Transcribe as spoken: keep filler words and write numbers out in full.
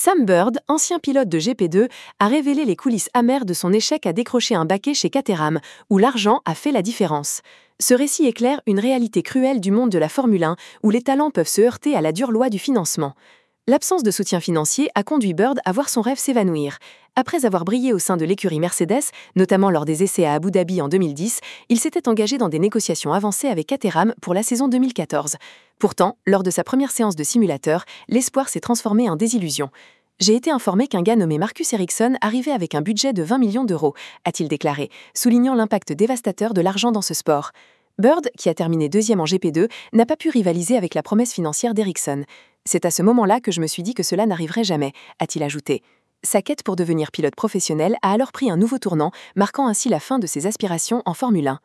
Sam Bird, ancien pilote de G P deux, a révélé les coulisses amères de son échec à décrocher un baquet chez Caterham, où l'argent a fait la différence. Ce récit éclaire une réalité cruelle du monde de la Formule un, où les talents peuvent se heurter à la dure loi du financement. L'absence de soutien financier a conduit Bird à voir son rêve s'évanouir. Après avoir brillé au sein de l'écurie Mercedes, notamment lors des essais à Abu Dhabi en deux mille dix, il s'était engagé dans des négociations avancées avec Caterham pour la saison deux mille quatorze. Pourtant, lors de sa première séance de simulateur, l'espoir s'est transformé en désillusion. « J'ai été informé qu'un gars nommé Marcus Ericsson arrivait avec un budget de vingt millions d'euros, a-t-il déclaré, soulignant l'impact dévastateur de l'argent dans ce sport. Bird, qui a terminé deuxième en G P deux, n'a pas pu rivaliser avec la promesse financière d'Ericsson. C'est à ce moment-là que je me suis dit que cela n'arriverait jamais, a-t-il ajouté. Sa quête pour devenir pilote professionnel a alors pris un nouveau tournant, marquant ainsi la fin de ses aspirations en Formule un.